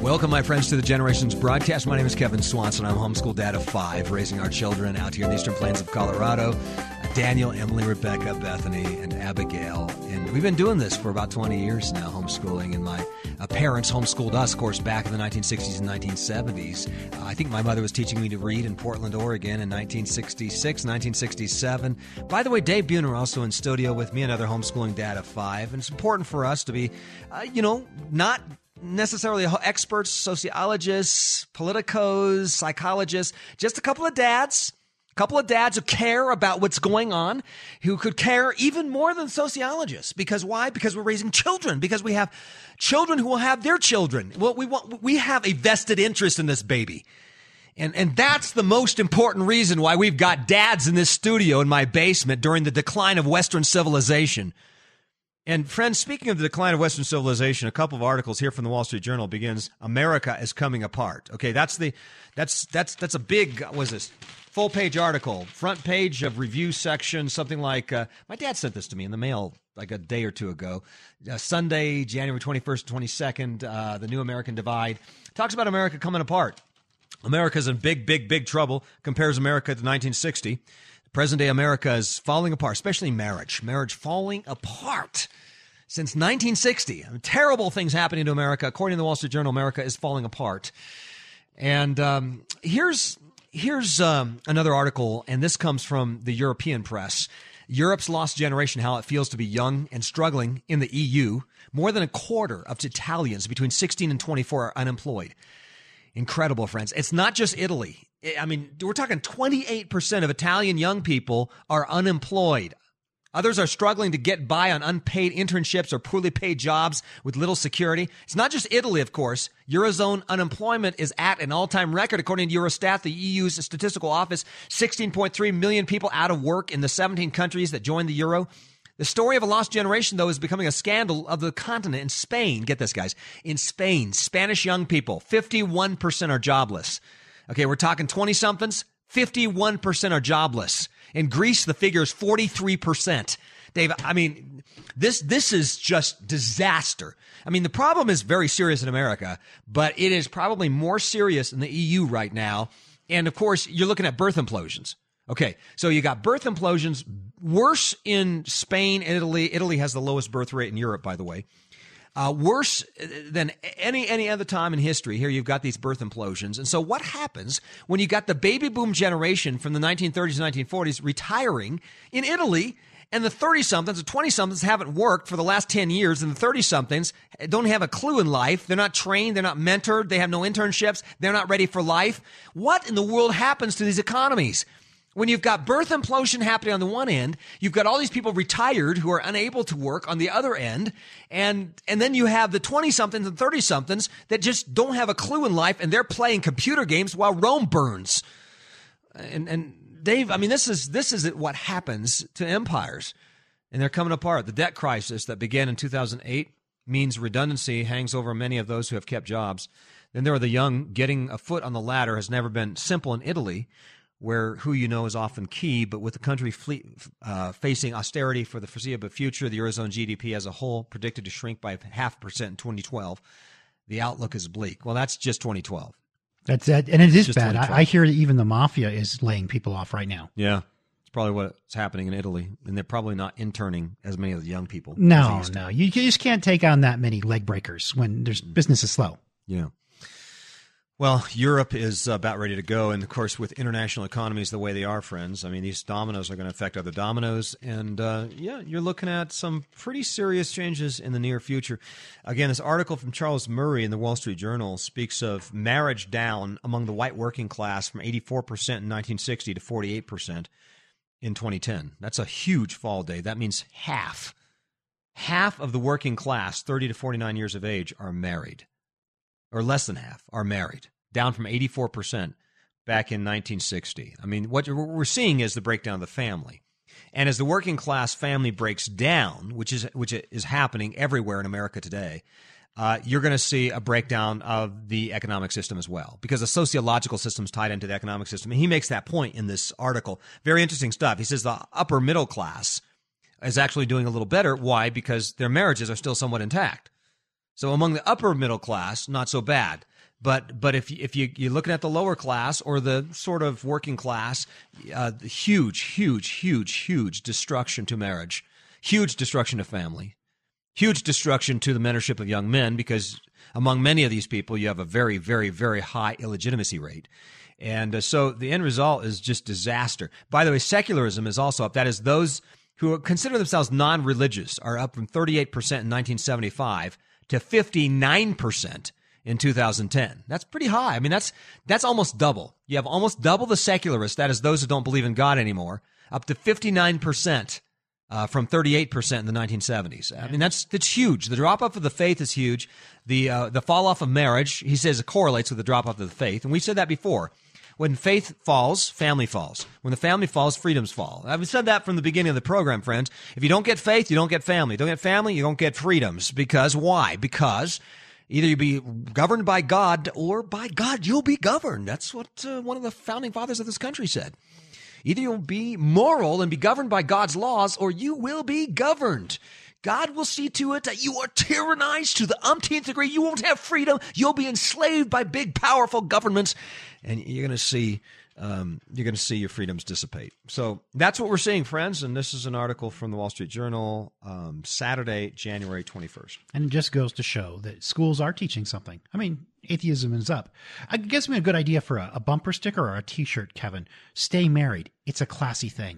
Welcome, my friends, to the Generations broadcast. My name is Kevin Swanson. I'm a homeschool dad of 5, raising our children out here in the eastern plains of Colorado. Daniel, Emily, Rebecca, Bethany, and Abigail. And we've been doing this for about 20 years now, homeschooling. And my parents homeschooled us, of course, back in the 1960s and 1970s. I think my mother was teaching me to read in Portland, Oregon in 1966, 1967. By the way, Dave Buhner also in studio with me, another homeschooling dad of 5. And it's important for us to be, not necessarily experts, sociologists, politicos, psychologists, just a couple of dads who care about what's going on, who could care even more than sociologists. Because why? Because we're raising children, because we have children who will have their children. Well, we have a vested interest in this baby. And that's the most important reason why we've got dads in this studio in my basement during the decline of Western civilization. And friends, speaking of the decline of Western civilization, a couple of articles here from the Wall Street Journal begins, America is coming apart. Okay, that's a big, full page article, front page of review section, something like, my dad sent this to me in the mail like a day or two ago. Sunday, January 21st, 22nd, the New American Divide talks about America coming apart. America's in big trouble, compares America to 1960. Present-day America is falling apart, especially marriage. Marriage falling apart since 1960. Terrible things happening to America. According to the Wall Street Journal, America is falling apart. And here's another article, and this comes from the European press. Europe's lost generation, how it feels to be young and struggling in the EU. More than a quarter of Italians between 16 and 24 are unemployed. Incredible, friends. It's not just Italy. I mean, we're talking 28% of Italian young people are unemployed. Others are struggling to get by on unpaid internships or poorly paid jobs with little security. It's not just Italy, of course. Eurozone unemployment is at an all-time record. According to Eurostat, the EU's statistical office, 16.3 million people out of work in the 17 countries that joined the euro. The story of a lost generation, though, is becoming a scandal of the continent. In Spain, get this, guys. In Spain, Spanish young people, 51% are jobless. Okay, we're talking 20-somethings, 51% are jobless. In Greece, the figure is 43%. Dave, I mean, this is just disaster. I mean, the problem is very serious in America, but it is probably more serious in the EU right now. And, of course, you're looking at birth implosions. Okay, so you got birth implosions worse in Spain and Italy. Italy has the lowest birth rate in Europe, by the way. Worse than any other time in history. Here you've got these birth implosions. And so what happens when you got the baby boom generation from the 1930s and 1940s retiring in Italy, and the 30-somethings or 20-somethings haven't worked for the last 10 years, and the 30-somethings don't have a clue in life. They're not trained. They're not mentored. They have no internships. They're not ready for life. What in the world happens to these economies? When you've got birth implosion happening on the one end, you've got all these people retired who are unable to work on the other end, and then you have the 20-somethings and 30-somethings that just don't have a clue in life, and they're playing computer games while Rome burns. And Dave, I mean, this is what happens to empires, and they're coming apart. The debt crisis that began in 2008 means redundancy hangs over many of those who have kept jobs. Then there are the young. Getting a foot on the ladder has never been simple in Italy, where who you know is often key, but with the country facing austerity for the foreseeable future, the Eurozone GDP as a whole predicted to shrink by 0.5% in 2012. The outlook is bleak. Well, that's just 2012. That's it, and it is bad. I hear that even the mafia is laying people off right now. Yeah, it's probably what's happening in Italy, and they're probably not interning as many of the young people. No, you just can't take on that many leg breakers when there's business is slow. Yeah. Well, Europe is about ready to go. And, of course, with international economies the way they are, friends, I mean, these dominoes are going to affect other dominoes. And, you're looking at some pretty serious changes in the near future. Again, this article from Charles Murray in the Wall Street Journal speaks of marriage down among the white working class from 84% in 1960 to 48% in 2010. That's a huge fall, Dave. That means half of the working class, 30 to 49 years of age, are married. Or less than half are married, down from 84% back in 1960. I mean, what we're seeing is the breakdown of the family. And as the working class family breaks down, which is happening everywhere in America today, you're going to see a breakdown of the economic system as well, because the sociological system is tied into the economic system. And he makes that point in this article. Very interesting stuff. He says the upper middle class is actually doing a little better. Why? Because their marriages are still somewhat intact. So among the upper middle class, not so bad. But if you're looking at the lower class or the sort of working class, huge destruction to marriage, huge destruction to family, huge destruction to the mentorship of young men, because among many of these people, you have a very, very, very high illegitimacy rate. And so the end result is just disaster. By the way, secularism is also up. That is, those who consider themselves non-religious are up from 38% in 1975 to 59% in 2010. That's pretty high. I mean, that's almost double. You have almost double the secularists, that is those who don't believe in God anymore, up to 59% from 38% in the 1970s. I mean, that's huge. The drop-off of the faith is huge. The fall-off of marriage, he says, it correlates with the drop-off of the faith. And we've said that before. When faith falls, family falls. When the family falls, freedoms fall. I've said that from the beginning of the program, friends. If you don't get faith, you don't get family. Don't get family, you don't get freedoms. Because why? Because either you be governed by God, or by God you'll be governed. That's what one of the founding fathers of this country said. Either you'll be moral and be governed by God's laws, or you will be governed. God will see to it that you are tyrannized to the umpteenth degree. You won't have freedom. You'll be enslaved by big, powerful governments, and you're going to see your freedoms dissipate. So that's what we're seeing, friends. And this is an article from the Wall Street Journal, Saturday, January 21st. And it just goes to show that schools are teaching something. I mean, atheism is up. I guess me a good idea for a bumper sticker or a T-shirt, Kevin. Stay married. It's a classy thing.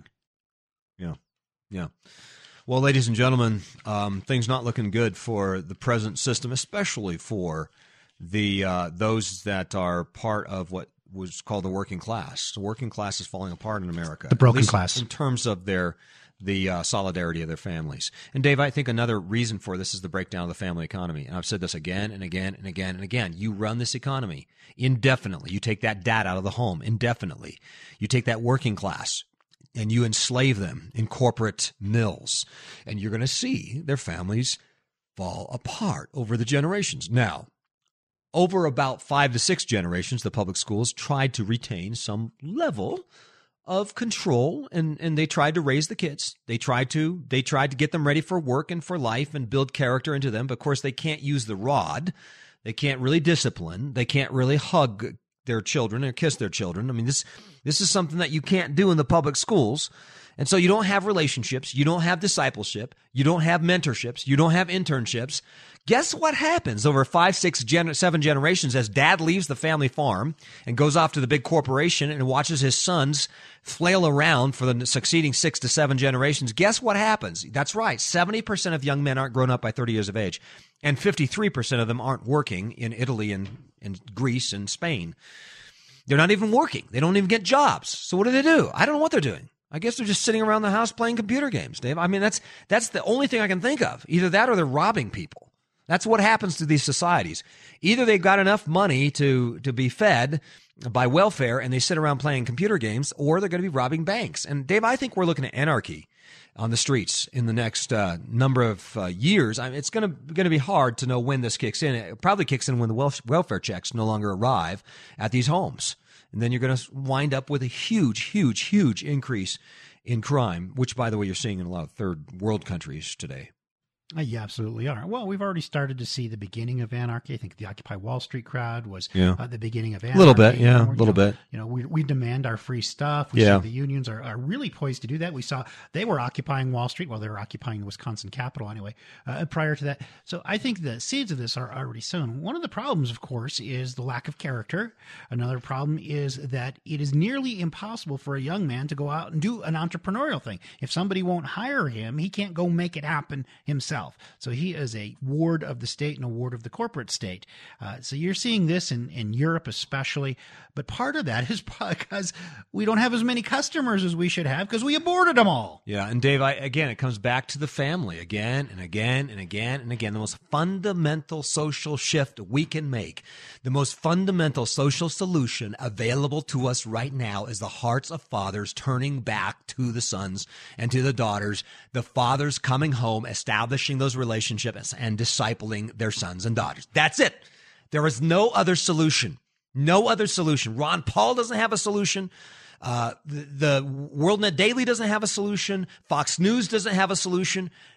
Yeah. Well, ladies and gentlemen, things not looking good for the present system, especially for the those that are part of what was called the working class. The working class is falling apart in America. The broken class. In terms of the solidarity of their families. And Dave, I think another reason for this is the breakdown of the family economy. And I've said this again and again and again and again. You run this economy indefinitely. You take that dad out of the home indefinitely. You take that working class and you enslave them in corporate mills. And you're going to see their families fall apart over the generations. Now, over about 5 to 6 generations, the public schools tried to retain some level of control, and they tried to raise the kids. They tried to get them ready for work and for life and build character into them. But of course, they can't use the rod. They can't really discipline. They can't really hug their children or kiss their children. I mean, this is something that you can't do in the public schools. And so you don't have relationships. You don't have discipleship. You don't have mentorships. You don't have internships. Guess what happens over 5, 6, 7 generations as dad leaves the family farm and goes off to the big corporation and watches his sons flail around for the succeeding 6 to 7 generations? Guess what happens? That's right. 70% of young men aren't grown up by 30 years of age, and 53% of them aren't working in Italy and Greece and Spain. They're not even working. They don't even get jobs. So what do? I don't know what they're doing. I guess they're just sitting around the house playing computer games, Dave. I mean, that's the only thing I can think of. Either that or they're robbing people. That's what happens to these societies. Either they've got enough money to be fed by welfare and they sit around playing computer games, or they're going to be robbing banks. And Dave, I think we're looking at anarchy on the streets in the next number of years. I mean, it's going to be hard to know when this kicks in. It probably kicks in when the welfare checks no longer arrive at these homes. And then you're going to wind up with a huge increase in crime, which, by the way, you're seeing in a lot of third world countries today. You absolutely are. Well, we've already started to see the beginning of anarchy. I think the Occupy Wall Street crowd was the beginning of anarchy. A little bit, yeah, a little bit. You know, we demand our free stuff. We see the unions are really poised to do that. We saw they were occupying Wall Street. Well, they were occupying the Wisconsin Capitol anyway, prior to that. So I think the seeds of this are already sown. One of the problems, of course, is the lack of character. Another problem is that it is nearly impossible for a young man to go out and do an entrepreneurial thing. If somebody won't hire him, he can't go make it happen himself. So he is a ward of the state and a ward of the corporate state. So you're seeing this in Europe especially. But part of that is because we don't have as many customers as we should have because we aborted them all. Yeah, and Dave, again, it comes back to the family again and again and again and again. The most fundamental social shift we can make, the most fundamental social solution available to us right now is the hearts of fathers turning back to the sons and to the daughters, the fathers coming home, establishing those relationships and discipling their sons and daughters. That's it. There is no other solution. No other solution. Ron Paul doesn't have a solution. The WorldNet Daily doesn't have a solution. Fox News doesn't have a solution.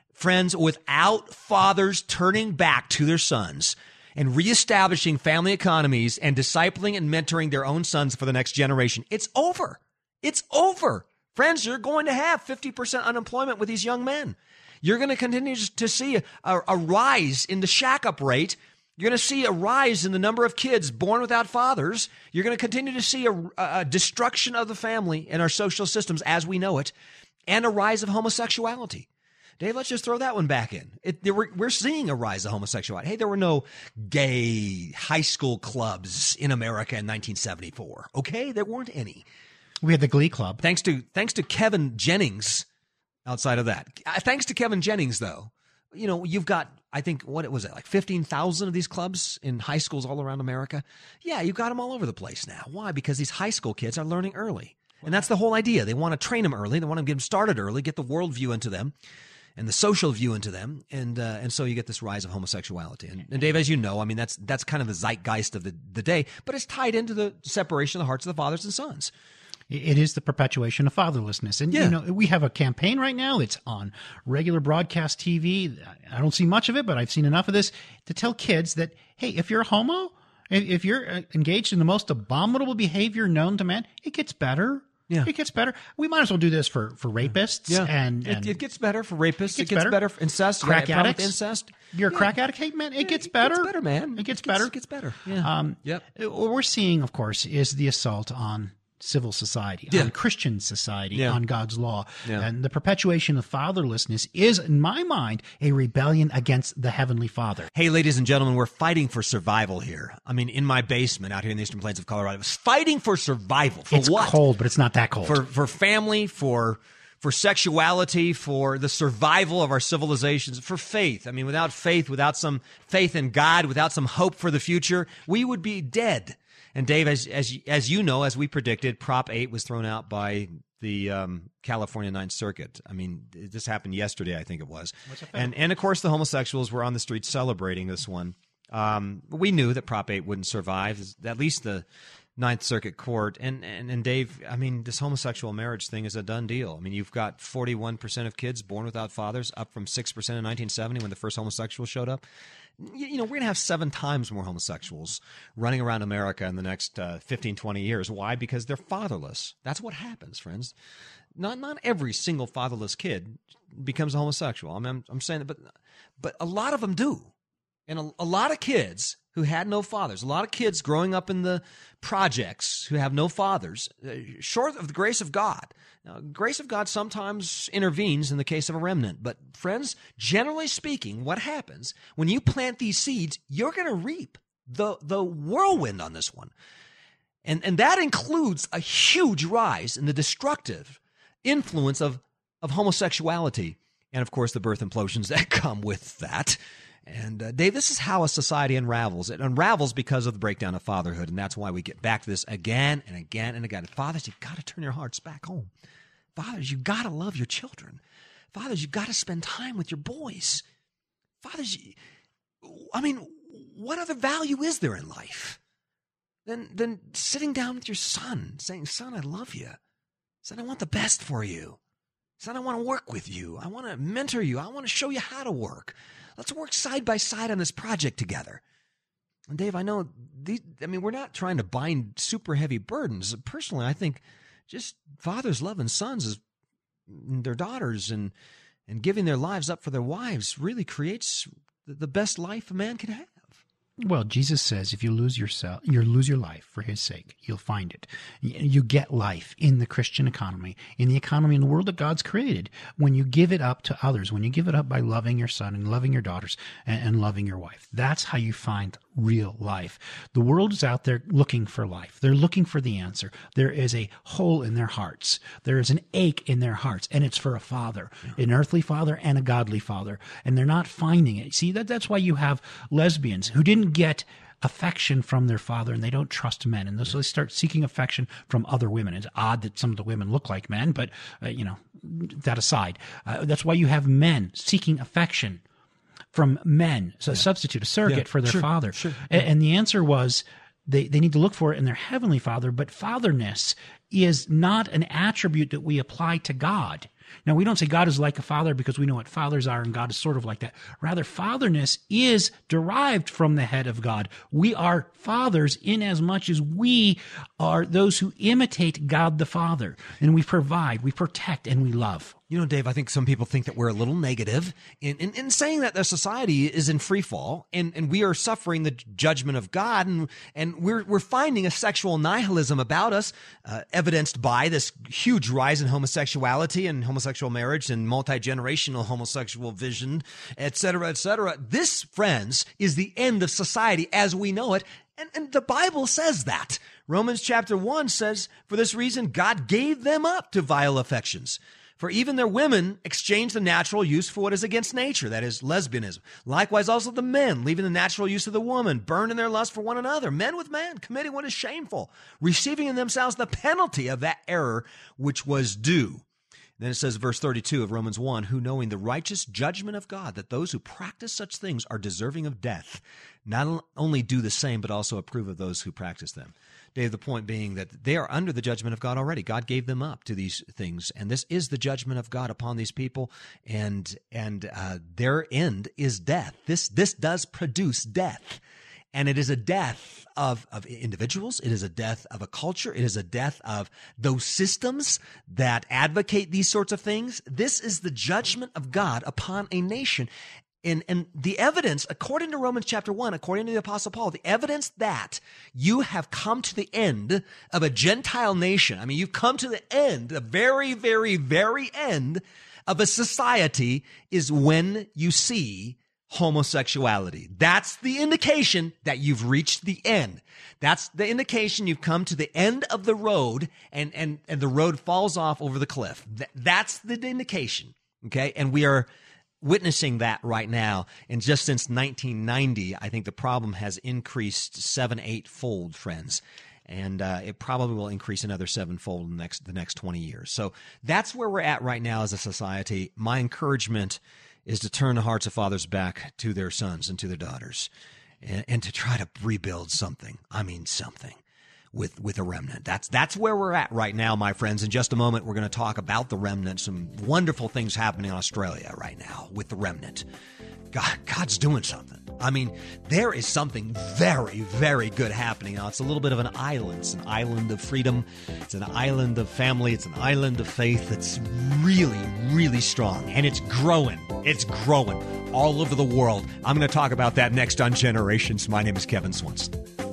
Friends, without fathers turning back to their sons and reestablishing family economies and discipling and mentoring their own sons for the next generation, it's over. It's over. Friends, you're going to have 50% unemployment with these young men. You're going to continue to see a rise in the shack-up rate. You're going to see a rise in the number of kids born without fathers. You're going to continue to see a destruction of the family and our social systems as we know it, and a rise of homosexuality. Dave, let's just throw that one back in. We're seeing a rise of homosexuality. Hey, there were no gay high school clubs in America in 1974. Okay, there weren't any. We had the Glee Club. Thanks to Kevin Jennings. Outside of that, thanks to Kevin Jennings, though, you've got, I think, what was it, like 15,000 of these clubs in high schools all around America? Yeah, you've got them all over the place now. Why? Because these high school kids are learning early. And that's the whole idea. They want to train them early. They want to get them started early, get the worldview into them and the social view into them. And so you get this rise of homosexuality. And Dave, as you know, I mean, that's kind of the zeitgeist of the day, but it's tied into the separation of the hearts of the fathers and sons. It is the perpetuation of fatherlessness. And, we have a campaign right now. It's on regular broadcast TV. I don't see much of it, but I've seen enough of this to tell kids that, hey, if you're a homo, if you're engaged in the most abominable behavior known to man, it gets better. Yeah. It gets better. We might as well do this for rapists. Yeah. And it gets better for rapists. It gets better for incest. Crack addicts. Incest. You're a crack addict? Hey, man, it gets better. It gets better, man. It gets better. It gets better. Yeah. What we're seeing, of course, is the assault on civil society, on Christian society, on God's law. Yeah. And the perpetuation of fatherlessness is, in my mind, a rebellion against the Heavenly Father. Hey, ladies and gentlemen, we're fighting for survival here. I mean, in my basement out here in the Eastern Plains of Colorado, it's fighting for survival. For it's what? It's cold, but it's not that cold. For family, for sexuality, for the survival of our civilizations, for faith. I mean, without faith, without some faith in God, without some hope for the future, we would be dead. And Dave, as you know, as we predicted, Prop 8 was thrown out by the California Ninth Circuit. I mean, this happened yesterday, I think it was. And of course, the homosexuals were on the streets celebrating this one. We knew that Prop 8 wouldn't survive, at least the Ninth Circuit Court. And Dave, I mean, this homosexual marriage thing is a done deal. I mean, you've got 41% of kids born without fathers, up from 6% in 1970 when the first homosexuals showed up. We're going to have 7 times more homosexuals running around America in the next 15, 20 years. Why? Because they're fatherless. That's what happens, friends. Not every single fatherless kid becomes a homosexual. I mean, I'm saying that, but a lot of them do. And a lot of kids who had no fathers, a lot of kids growing up in the projects who have no fathers, short of the grace of God. Now, grace of God sometimes intervenes in the case of a remnant. But friends, generally speaking, what happens when you plant these seeds, you're going to reap the whirlwind on this one. And that includes a huge rise in the destructive influence of homosexuality. And of course, the birth implosions that come with that. And Dave, this is how a society unravels. It unravels because of the breakdown of fatherhood, and that's why we get back to this again and again and again. Fathers, you've got to turn your hearts back home. Fathers, you've got to love your children. Fathers, you've got to spend time with your boys. Fathers, I mean, what other value is there in life than sitting down with your son, saying, "Son, I love you. Son, I want the best for you. Son, I want to work with you. I want to mentor you. I want to show you how to work. Let's work side by side on this project together." And Dave, I know we're not trying to bind super heavy burdens. Personally, I think just fathers loving sons as their daughters and giving their lives up for their wives really creates the best life a man can have. Well, Jesus says if you lose yourself, you lose your life for his sake, you'll find it. You get life in the Christian economy, in the economy in the world that God's created, when you give it up to others, when you give it up by loving your son and loving your daughters and loving your wife. That's how you find real life. The world is out there looking for life. They're looking for the answer. There is a hole in their hearts. There is an ache in their hearts, and it's for a father, an earthly father and a godly father, and they're not finding it. See, that's why you have lesbians who didn't get affection from their father, and they don't trust men, and so they start seeking affection from other women. It's odd that some of the women look like men, but that aside, that's why you have men seeking affection from men, so a substitute, a surrogate for their father. Sure. And the answer was they need to look for it in their heavenly father, but fatherness is not an attribute that we apply to God. Now, we don't say God is like a father because we know what fathers are, and God is sort of like that. Rather, fatherness is derived from the head of God. We are fathers in as much as we are those who imitate God the Father, and we provide, we protect, and we love. You know, Dave, I think some people think that we're a little negative in saying that the society is in free fall and we are suffering the judgment of God, and we're finding a sexual nihilism about us, evidenced by this huge rise in homosexuality and homosexual marriage and multi-generational homosexual vision, et cetera, et cetera. This, friends, is the end of society as we know it. And the Bible says that. Romans chapter 1 says, for this reason, God gave them up to vile affections. For even their women exchange the natural use for what is against nature, that is, lesbianism. Likewise also the men, leaving the natural use of the woman, burned in their lust for one another, men with men, committing what is shameful, receiving in themselves the penalty of that error which was due. Then it says, verse 32 of Romans 1, who knowing the righteous judgment of God, that those who practice such things are deserving of death, not only do the same, but also approve of those who practice them. Dave, the point being that they are under the judgment of God already. God gave them up to these things, and this is the judgment of God upon these people, and their end is death. This does produce death, and it is a death of individuals. It is a death of a culture. It is a death of those systems that advocate these sorts of things. This is the judgment of God upon a nation. And the evidence, according to Romans chapter 1, according to the Apostle Paul, the evidence that you have come to the end of a Gentile nation, I mean, you've come to the end, the very, very, very end of a society is when you see homosexuality. That's the indication that you've reached the end. That's the indication you've come to the end of the road and the road falls off over the cliff. That's the indication, okay? And we are witnessing that right now. And just since 1990, I think the problem has increased 7-8-fold, friends. And it probably will increase another 7-fold in the next 20 years. So that's where we're at right now as a society. My encouragement is to turn the hearts of fathers back to their sons and to their daughters and to try to rebuild something. I mean something. With a remnant. That's where we're at right now, my friends. In just a moment, we're going to talk about the remnant. Some wonderful things happening in Australia right now with the remnant. God's doing something. I mean, there is something very, very good happening now. It's a little bit of an island. It's an island of freedom. It's an island of family. It's an island of faith. It's really, really strong. And it's growing. It's growing all over the world. I'm going to talk about that next on Generations. My name is Kevin Swanson.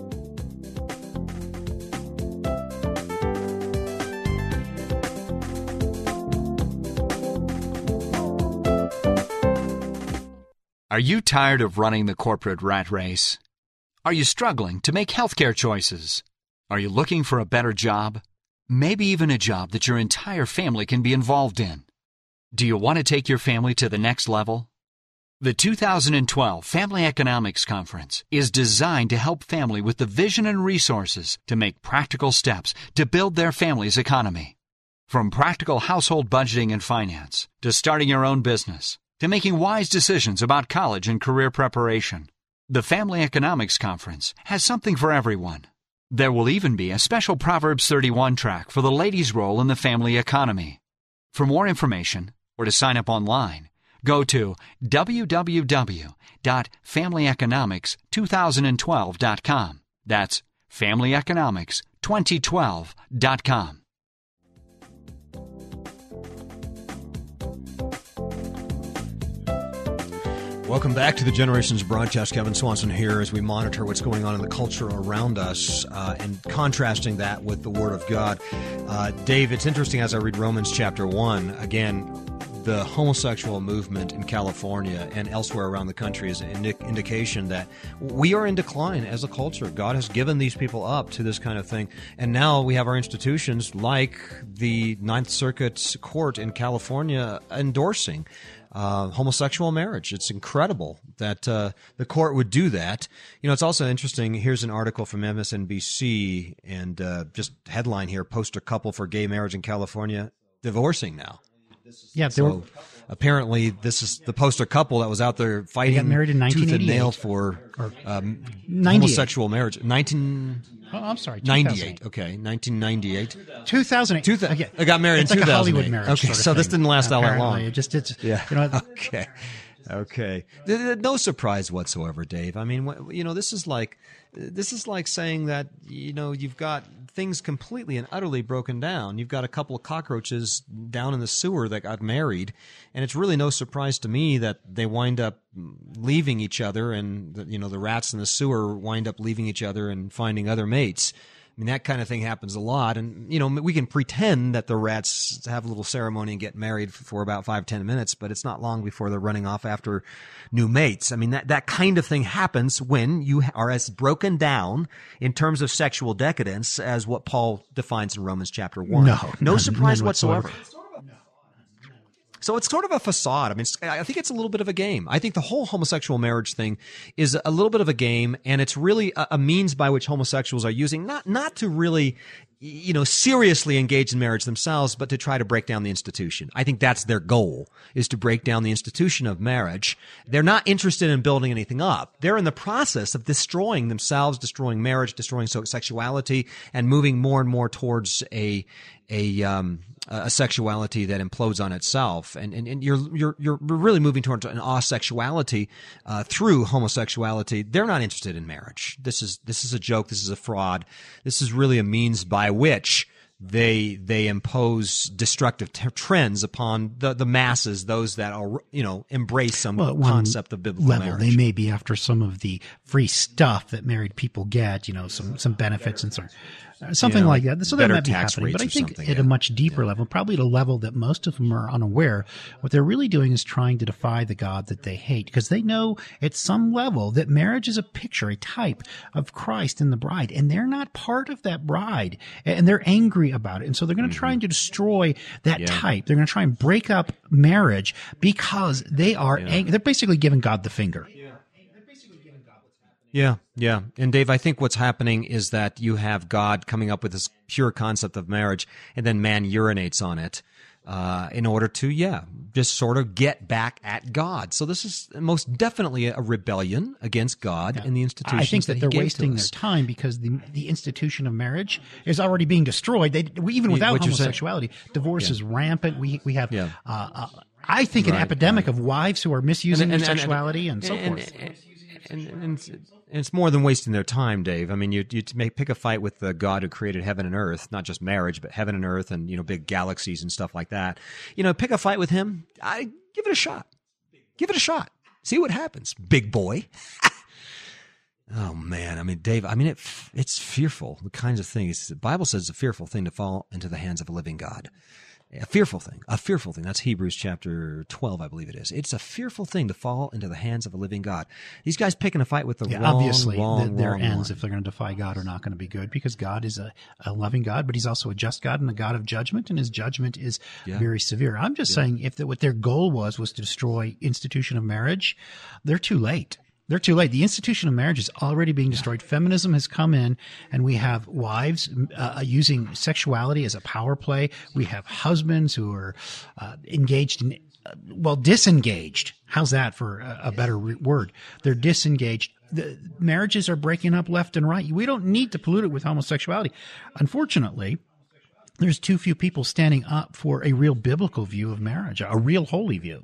Are you tired of running the corporate rat race? Are you struggling to make healthcare choices? Are you looking for a better job? Maybe even a job that your entire family can be involved in. Do you want to take your family to the next level? The 2012 Family Economics Conference is designed to help family with the vision and resources to make practical steps to build their family's economy. From practical household budgeting and finance to starting your own business, to making wise decisions about college and career preparation, the Family Economics Conference has something for everyone. There will even be a special Proverbs 31 track for the ladies' role in the family economy. For more information or to sign up online, go to www.familyeconomics2012.com. That's familyeconomics2012.com. Welcome back to the Generations broadcast. Kevin Swanson here as we monitor what's going on in the culture around us and contrasting that with the Word of God. Dave, it's interesting as I read Romans chapter 1, again, the homosexual movement in California and elsewhere around the country is an indication that we are in decline as a culture. God has given these people up to this kind of thing. And now we have our institutions like the Ninth Circuit Court in California endorsing homosexual marriage. It's incredible that the court would do that. You know, it's also interesting. Here's an article from MSNBC and just headline here, poster couple for gay marriage in California divorcing now. Yeah, so apparently this is the poster couple that was out there fighting got married in tooth and 1988. nail for homosexual marriage. 1998. Okay, 1998. 2008. I got married it's in like 2008. a Hollywood marriage. Okay, sort of so this thing. didn't last all that Apparently. long. Okay. Okay. No surprise whatsoever, Dave. I mean, this is like saying that, you've got things completely and utterly broken down. You've got a couple of cockroaches down in the sewer that got married, and it's really no surprise to me that they wind up leaving each other, and the rats in the sewer wind up leaving each other and finding other mates. I mean, that kind of thing happens a lot. And, we can pretend that the rats have a little ceremony and get married for about 5-10 minutes, but it's not long before they're running off after new mates. I mean, that kind of thing happens when you are as broken down in terms of sexual decadence as what Paul defines in Romans chapter 1. No surprise whatsoever. So it's sort of a facade. I mean, I think it's a little bit of a game. I think the whole homosexual marriage thing is a little bit of a game, and it's really a means by which homosexuals are using, not to really, seriously engage in marriage themselves, but to try to break down the institution. I think that's their goal, is to break down the institution of marriage. They're not interested in building anything up. They're in the process of destroying themselves, destroying marriage, destroying sexuality, and moving more and more towards a sexuality that implodes on itself, and you're really moving towards an asexuality through homosexuality. They're not interested in marriage. This is a joke. This is a fraud. This is really a means by which they impose destructive trends upon the masses, those that are embrace some concept of biblical marriage. They may be after some of the free stuff that married people get, some benefits and something like that. So that might be happening. But I think at a much deeper level, probably at a level that most of them are unaware, what they're really doing is trying to defy the God that they hate, because they know at some level that marriage is a picture, a type of Christ and the bride, and they're not part of that bride, and they're angry about it. And so they're going to try to destroy that type. They're going to try and break up marriage because they are angry. They're basically giving God the finger. Yeah. And Dave, I think what's happening is that you have God coming up with this pure concept of marriage, and then man urinates on it in order to, just sort of get back at God. So this is most definitely a rebellion against God and the institutions. I think that they're wasting their time, because the institution of marriage is already being destroyed. Even without homosexuality, divorce is rampant. We have, I think, an epidemic of wives who are misusing their sexuality and so forth. And it's more than wasting their time, Dave. I mean, you pick a fight with the God who created heaven and earth, not just marriage, but heaven and earth, and big galaxies and stuff like that. Pick a fight with him. Give it a shot. Give it a shot. See what happens, big boy. Oh man, I mean, Dave. I mean, it's fearful. The kinds of things the Bible says it's a fearful thing to fall into the hands of a living God. A fearful thing. That's Hebrews chapter 12, I believe it is. It's a fearful thing to fall into the hands of a living God. These guys picking a fight with the obviously, their one. ends, if they're going to defy God, are not going to be good, because God is a loving God, but he's also a just God and a God of judgment, and his judgment is very severe. I'm just saying, if what their goal was to destroy institution of marriage, they're too late. They're too late. The institution of marriage is already being destroyed. Feminism has come in, and we have wives using sexuality as a power play. We have husbands who are engaged in, disengaged. How's that for a better word? They're disengaged. The marriages are breaking up left and right. We don't need to pollute it with homosexuality. Unfortunately, there's too few people standing up for a real biblical view of marriage, a real holy view.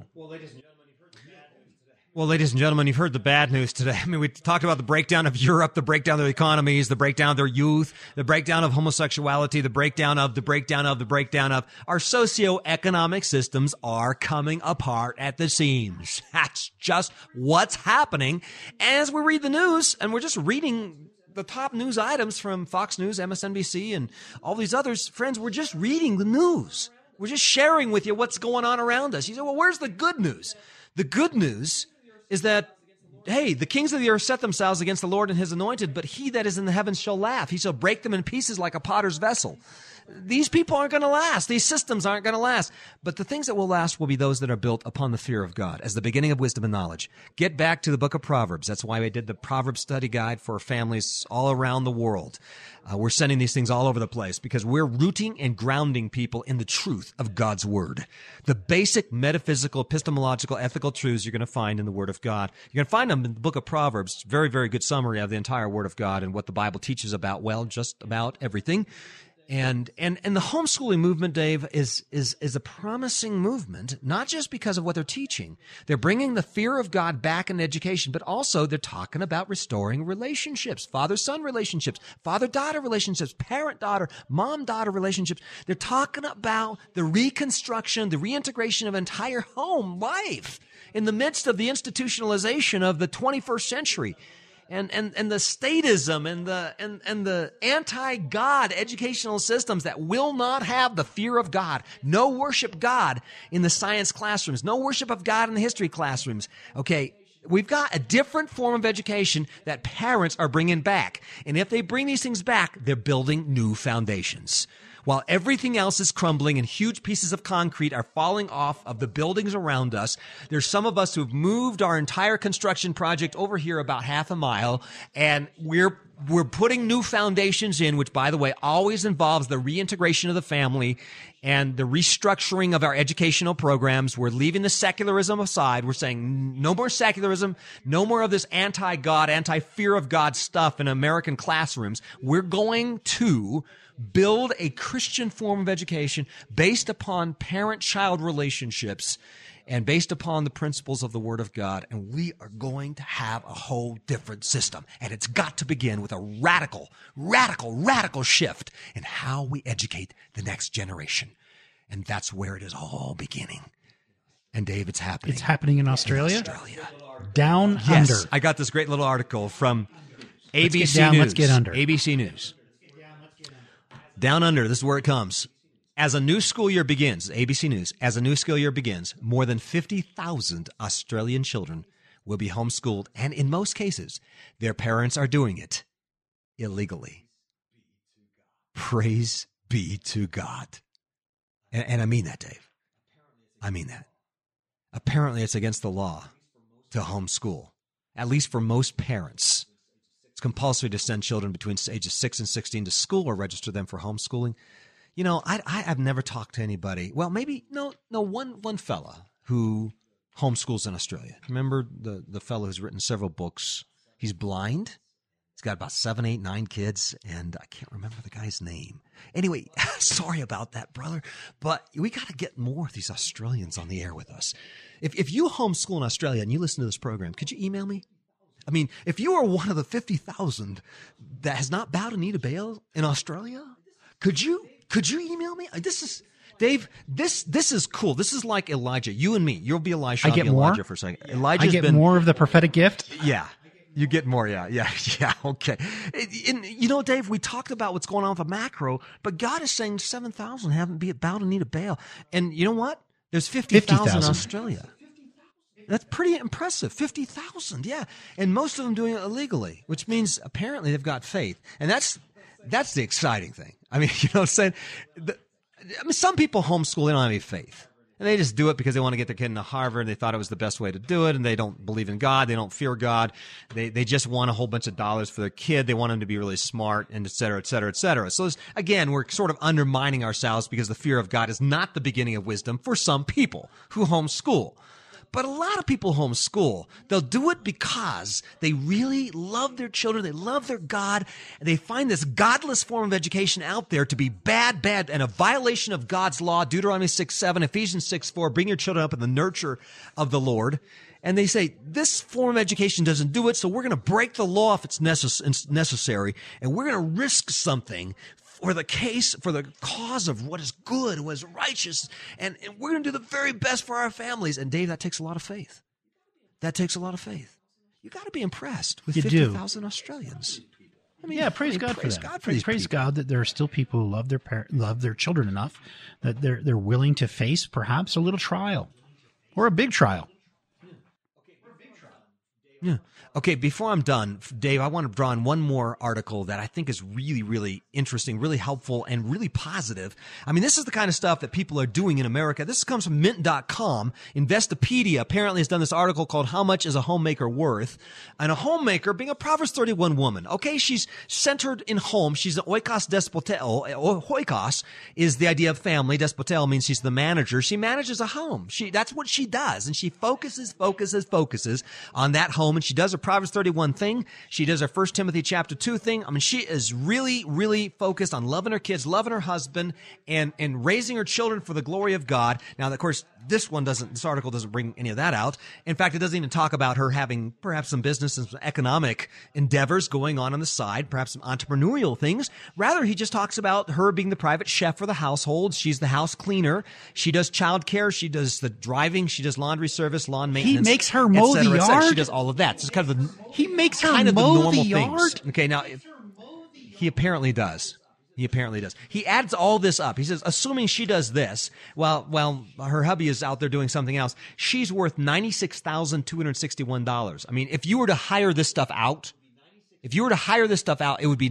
Well, ladies and gentlemen, you've heard the bad news today. I mean, we talked about the breakdown of Europe, the breakdown of their economies, the breakdown of their youth, the breakdown of homosexuality, the breakdown of our socioeconomic systems are coming apart at the seams. That's just what's happening. As we read the news, and we're just reading the top news items from Fox News, MSNBC, and all these others, friends, we're just reading the news. We're just sharing with you what's going on around us. You say, well, where's the good news? The good news is that, hey, the kings of the earth set themselves against the Lord and his anointed, but he that is in the heavens shall laugh. He shall break them in pieces like a potter's vessel. these people aren't going to last. These systems aren't going to last. But the things that will last will be those that are built upon the fear of God as the beginning of wisdom and knowledge. Get back to the book of Proverbs. That's why I did the Proverbs study guide for families all around the world. We're sending these things all over the place because we're rooting and grounding people in the truth of God's word. The basic metaphysical, epistemological, ethical truths you're going to find in the word of God. You're going to find them in the book of Proverbs. Very, very good summary of the entire word of God and what the Bible teaches about, well, just about everything. And the homeschooling movement, Dave, is a promising movement, not just because of what they're teaching. They're bringing the fear of God back in education, but also they're talking about restoring relationships, father-son relationships, father-daughter relationships, parent-daughter, mom-daughter relationships. They're talking about the reconstruction, the reintegration of entire home life in the midst of the institutionalization of the 21st century. And the statism and the anti-God educational systems that will not have the fear of God. No worship God in the science classrooms. No worship of God in the history classrooms. Okay, we've got a different form of education that parents are bringing back. And if they bring these things back, they're building new foundations. While everything else is crumbling and huge pieces of concrete are falling off of the buildings around us, there's some of us who've moved our entire construction project over here about half a mile, and we're putting new foundations in, which, by the way, always involves the reintegration of the family and the restructuring of our educational programs. We're leaving the secularism aside. We're saying no more secularism, no more of this anti-God, anti-fear of God stuff in American classrooms. We're going to build a Christian form of education based upon parent-child relationships and based upon the principles of the Word of God. And we are going to have a whole different system. And it's got to begin with a radical shift in how we educate the next generation. And that's where it is all beginning. And Dave, it's happening. It's happening in Australia? Down under. I got this great little article from ABC News. Let's get under. ABC News. Down under, this is where it comes. As a new school year begins, ABC News, as a new school year begins, more than 50,000 Australian children will be homeschooled, and in most cases, their parents are doing it illegally. Praise be to God. And I mean that, Dave. I mean that. Apparently, it's against the law to homeschool, at least for most parents. It's compulsory to send children between ages 6 and 16 to school or register them for homeschooling. You know, I've never talked to anybody. Well, maybe one fella who homeschools in Australia. Remember the fellow who's written several books? He's blind. He's got about 7, 8, 9 kids, and I can't remember the guy's name. Anyway, sorry about that, brother, but we got to get more of these Australians on the air with us. If you homeschool in Australia and you listen to this program, could you email me? I mean, if you are one of the 50,000 that has not bowed a knee to Baal in Australia, could you email me? This is Dave. This is cool. This is like Elijah. You and me. You'll be Elisha. I'll be Elijah for a second. Elijah's I get more of the prophetic gift. Yeah, you get more. Yeah. Okay. And you know, Dave, we talked about what's going on with the macro, but God is saying 7,000 haven't bowed a knee to Baal, and you know what? There's 50,000 in Australia. That's pretty impressive. 50,000, yeah. And most of them doing it illegally, which means apparently they've got faith. And that's the exciting thing. I mean, you know what I'm saying? Some people homeschool, they don't have any faith. And they just do it because they want to get their kid into Harvard. They thought it was the best way to do it. And they don't believe in God. They don't fear God. They just want a whole bunch of dollars for their kid. They want him to be really smart, and et cetera, et cetera, et cetera. So again, we're sort of undermining ourselves because the fear of God is not the beginning of wisdom for some people who homeschool. But a lot of people homeschool. They'll do it because they really love their children. They love their God. And they find this godless form of education out there to be bad, and a violation of God's law. Deuteronomy 6:7, Ephesians 6:4, bring your children up in the nurture of the Lord. And they say, this form of education doesn't do it, so we're going to break the law if it's necessary. And we're going to risk something for the cause of what is good, what is righteous, and we're going to do the very best for our families. And Dave, that takes a lot of faith. You got to be impressed with 50,000 Australians. I mean, yeah, praise God for that. Praise God that there are still people who love their children enough that they're willing to face perhaps a little trial or a big trial. Yeah. Okay, before I'm done, Dave, I want to draw on one more article that I think is really, really interesting, really helpful, and really positive. I mean, this is the kind of stuff that people are doing in America. This comes from Mint.com. Investopedia apparently has done this article called How Much is a Homemaker Worth? And a homemaker being a Proverbs 31 woman. Okay, she's centered in home. She's an oikos despoteo. Oikos is the idea of family. Despoteo means she's the manager. She manages a home. That's what she does. And she focuses on that home. And she does her Proverbs 31 thing. She does her 1 Timothy chapter 2 thing. I mean, she is really, really focused on loving her kids, loving her husband, and raising her children for the glory of God. Now, of course, this article doesn't bring any of that out. In fact, it doesn't even talk about her having perhaps some business and some economic endeavors going on the side, perhaps some entrepreneurial things. Rather, he just talks about her being the private chef for the household. She's the house cleaner. She does childcare. She does the driving. She does laundry service, lawn maintenance. He makes her mow the yard. She does all of that. It's kind of he makes her kind of mow the normal the yard. Things. Okay, now he apparently does. He apparently does. He adds all this up. He says, assuming she does this, while her hubby is out there doing something else, she's worth $96,261. I mean, if you were to hire this stuff out, it would be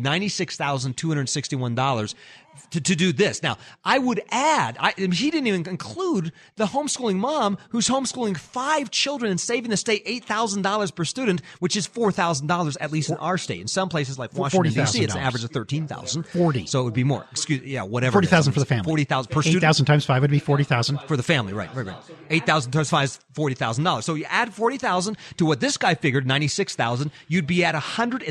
$96,261 to do this. Now, I would add, he didn't even include the homeschooling mom who's homeschooling 5 children and saving the state $8,000 per student, which is $4,000 at least in our state. In some places like Washington, D.C., it's an average of $13,000. 40. So it would be more. Whatever. 40,000 for the family. 40,000 per student. 8,000 times 5 would be 40,000 for the family. Right. 8,000 times 5 is $40,000. So you add 40,000 to what this guy figured, 96,000. You'd be at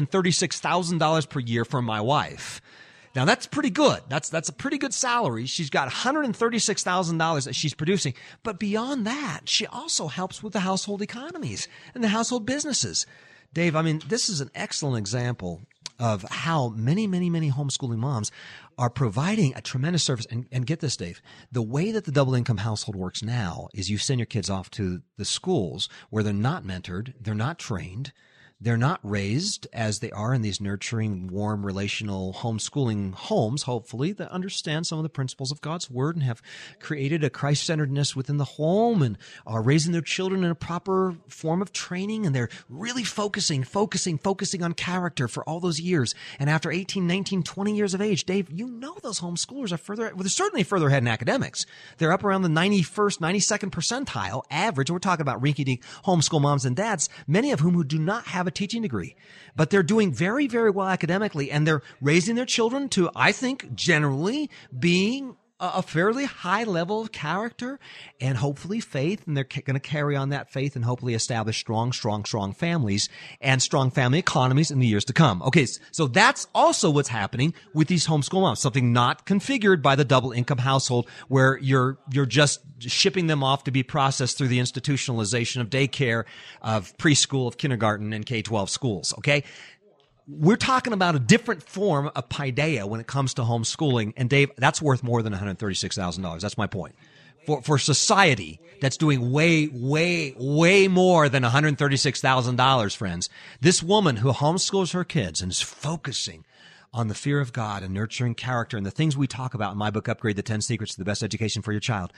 $136,000 per year for my wife. Now that's pretty good. That's a pretty good salary. She's got $136,000 that she's producing. But beyond that, she also helps with the household economies and the household businesses. Dave, I mean, this is an excellent example of how many, many, many homeschooling moms are providing a tremendous service. And get this, Dave, the way that the double income household works now is you send your kids off to the schools where they're not mentored, they're not trained, they're not raised as they are in these nurturing, warm, relational homeschooling homes, hopefully, that understand some of the principles of God's Word and have created a Christ-centeredness within the home and are raising their children in a proper form of training. And they're really focusing on character for all those years. And after 18, 19, 20 years of age, Dave, you know those homeschoolers are they're certainly further ahead in academics. They're up around the 91st, 92nd percentile average. We're talking about rinky-dink homeschool moms and dads, many of whom who do not have a teaching degree, but they're doing very, very well academically, and they're raising their children to, I think, generally being a fairly high level of character and hopefully faith, and they're going to carry on that faith and hopefully establish strong families and strong family economies in the years to come. Okay, so that's also what's happening with these homeschool moms, something not configured by the double income household where you're just shipping them off to be processed through the institutionalization of daycare, of preschool, of kindergarten, and K-12 schools, okay? We're talking about a different form of paideia when it comes to homeschooling. And Dave, that's worth more than $136,000. That's my point. For society that's doing way, way, way more than $136,000, friends, this woman who homeschools her kids and is focusing on the fear of God and nurturing character and the things we talk about in my book, Upgrade the 10 Secrets to the Best Education for Your Child,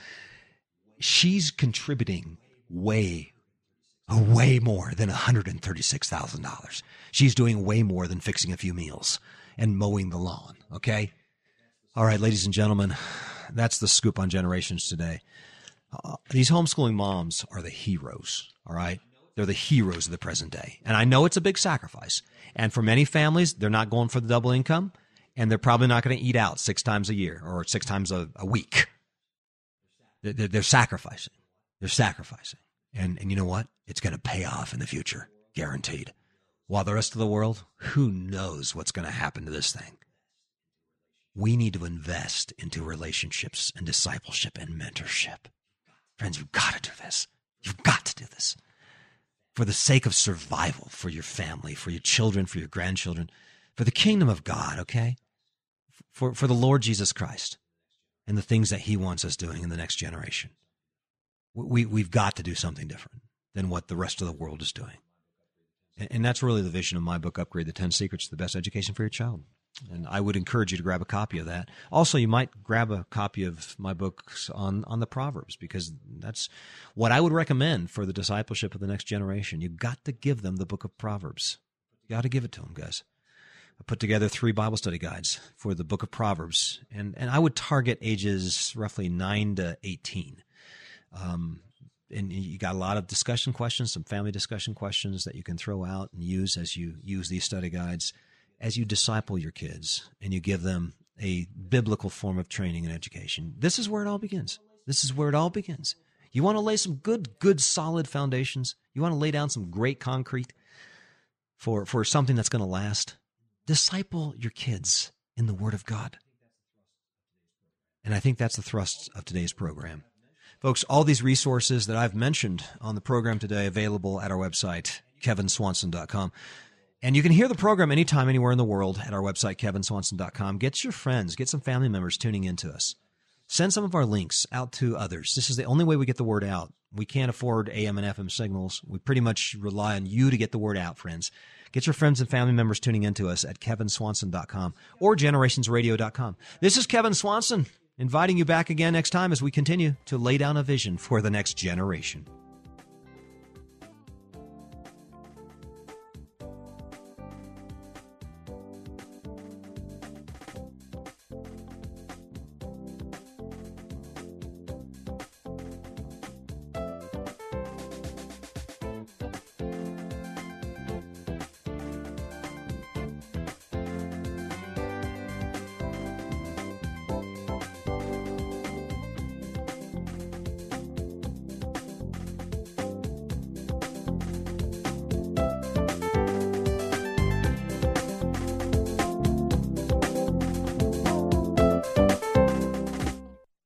she's contributing way more than $136,000. She's doing way more than fixing a few meals and mowing the lawn, okay? All right, ladies and gentlemen, that's the scoop on Generations today. These homeschooling moms are the heroes, all right? They're the heroes of the present day. And I know it's a big sacrifice. And for many families, they're not going for the double income, and they're probably not going to eat out 6 times a year or 6 times a week. They're sacrificing. They're sacrificing. And you know what? It's going to pay off in the future, guaranteed. While the rest of the world, who knows what's going to happen to this thing? We need to invest into relationships and discipleship and mentorship. Friends, you've got to do this. You've got to do this. For the sake of survival, for your family, for your children, for your grandchildren, for the kingdom of God, okay? For the Lord Jesus Christ and the things that he wants us doing in the next generation. We've got to do something different than what the rest of the world is doing. And that's really the vision of my book, Upgrade the 10 Secrets to the Best Education for Your Child. And I would encourage you to grab a copy of that. Also, you might grab a copy of my books on the Proverbs, because that's what I would recommend for the discipleship of the next generation. You've got to give them the book of Proverbs. You got to give it to them, guys. I put together 3 Bible study guides for the book of Proverbs, and I would target ages roughly 9 to 18. And you got a lot of discussion questions, some family discussion questions that you can throw out and use as you use these study guides, as you disciple your kids and you give them a biblical form of training and education. This is where it all begins. This is where it all begins. You want to lay some good, solid foundations. You want to lay down some great concrete for something that's going to last. Disciple your kids in the Word of God. And I think that's the thrust of today's program. Folks, all these resources that I've mentioned on the program today available at our website, kevinswanson.com. And you can hear the program anytime, anywhere in the world at our website, kevinswanson.com. Get your friends, get some family members tuning into us. Send some of our links out to others. This is the only way we get the word out. We can't afford AM and FM signals. We pretty much rely on you to get the word out, friends. Get your friends and family members tuning into us at kevinswanson.com or generationsradio.com. This is Kevin Swanson, inviting you back again next time as we continue to lay down a vision for the next generation.